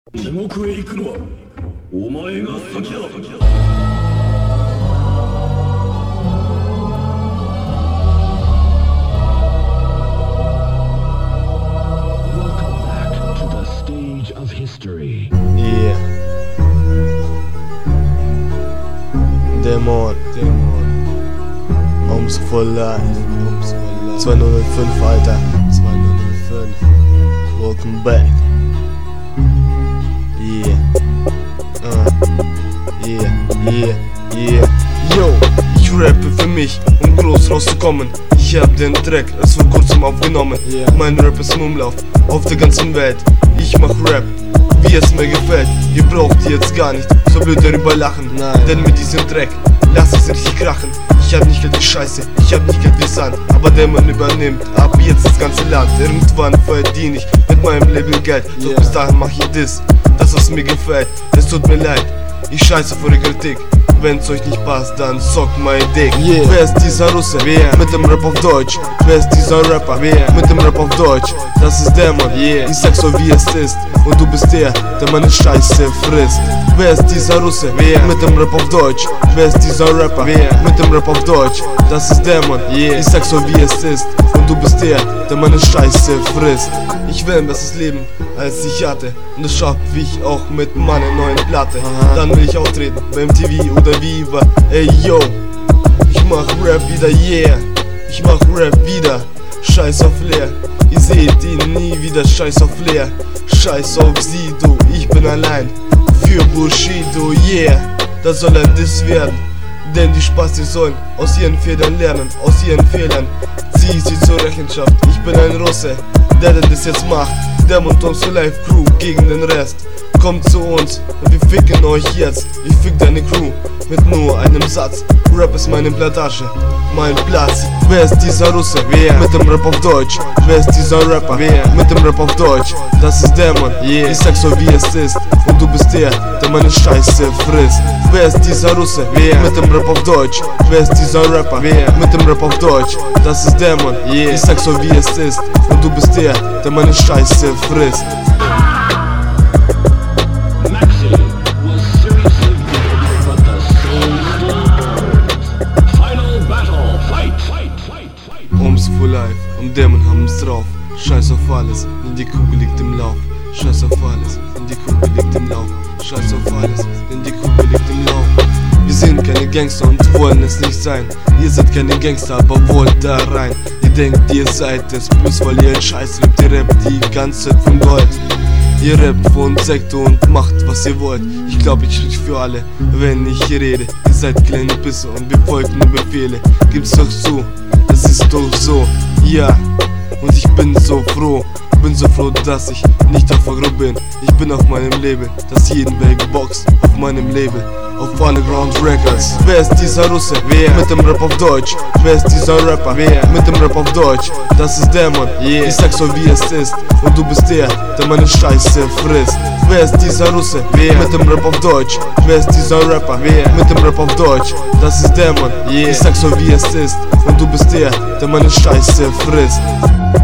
地獄へ行くのはお前が先だ。 Yeah. Dämon. Homes for life. 205, Alter. 205. Welcome back. Yeah. Yeah. Yo, ich rappe für mich, um groß rauszukommen. Ich hab den Dreck erst vor kurzem aufgenommen. Mein Rap ist im Umlauf auf der ganzen Welt. Ich mach Rap, wie es mir gefällt. Ihr braucht jetzt gar nicht so blöd darüber lachen. Denn mit diesem Dreck lass es richtig krachen. Ich hab nicht Geld wie Scheiße, ich hab nicht Geld wie Sand, aber der Mann übernimmt ab jetzt das ganze Land. Irgendwann verdiene ich mit meinem Label Geld. Doch bis dahin mach ich das was mir gefällt. Es tut mir leid, ich scheiße vor der Kritik. Wenn's euch nicht passt, dann zockt mein Dick. Wer ist dieser Russe? Mit dem Rap auf Deutsch. Wer ist dieser Rapper? Mit dem Rap auf Deutsch. Das ist der Mann. Ich sag so wie es ist. Und du bist der meine Scheiße frisst. Wer ist dieser Russe? Mit dem Rap auf Deutsch. Wer ist dieser Rapper? Mit dem Rap auf Deutsch. Das ist der Mann. Ich sag so wie es ist. Und du bist der meine Scheiße frisst. Ich will ein besseres Leben, als ich hatte. Und das schaff ich auch mit meiner neuen Platte. Dann will ich auftreten beim TV oder Viva. Ey yo, ich mach Rap wieder, yeah. Ich mach Rap wieder, scheiß auf Leer. Ihr seht ihn nie wieder, scheiß auf Leer. Scheiß auf sie, du, ich bin allein. Für Bushido, yeah. Das soll ein Diss werden. Denn die Spastis sollen aus ihren Fehlern lernen, aus ihren Fehlern. Zieh sie zur Rechenschaft, ich bin ein Russe, der das jetzt macht. Dämon Toms for Life Crew gegen den Rest. Kommt zu uns und wir ficken euch jetzt. Ich fick deine Crew mit nur einem Satz. Rap ist meine Plantage, mein Platz. Wer ist dieser Russe? Mit dem Rap auf Deutsch. Wer ist dieser Rapper? Mit dem Rap auf Deutsch. Das ist der Mann. Ich sag so wie es ist. Und du bist der meine Scheiße frisst. Wer ist dieser Russe? Mit dem Rap auf Deutsch. Wer ist dieser Rapper? Mit dem Rap auf Deutsch. Das ist der Mann. Ich sag so wie es ist. Und du bist der meine Scheiße frisst. Homes for Life und Dämon haben's drauf. Scheiß auf alles, denn die Kugel liegt im Lauf. Scheiß auf alles, denn die Kugel liegt im Lauf. Scheiß auf alles, denn die Kugel liegt im Lauf. Wir sind keine Gangster und wollen es nicht sein. Ihr seid keine Gangster, aber wollt da rein. Ihr denkt, ihr seid es, bloß weil ihr ein Scheiß rappt. Ihr rappt die ganze Zeit von Gold. Ihr rappt von Sekte und macht, was ihr wollt. Ich glaub, ich sprich für alle, wenn ich hier rede. Ihr seid kleine Pisse und wir folgen nur Befehle. Gibt's doch zu, das ist doch so, ja. Und ich bin so froh, dass ich nicht auf Agro bin. Ich bin auf meinem Label, das jeden Weg boxt. Auf meinem Label, auf Underground Records. Wer ist dieser Russe? Mit dem Rap auf Deutsch. Wer ist dieser Rapper? Mit dem Rap auf Deutsch. Das ist der Mann. Ich sag so wie es ist. Und du bist der meine Scheiße frisst. Wer ist dieser Russe? Mit dem Rap auf Deutsch. Wer ist dieser Rapper? Mit dem Rap auf Deutsch. Das ist der Mann. Ich sag so wie es ist. Und du bist der meine Scheiße frisst.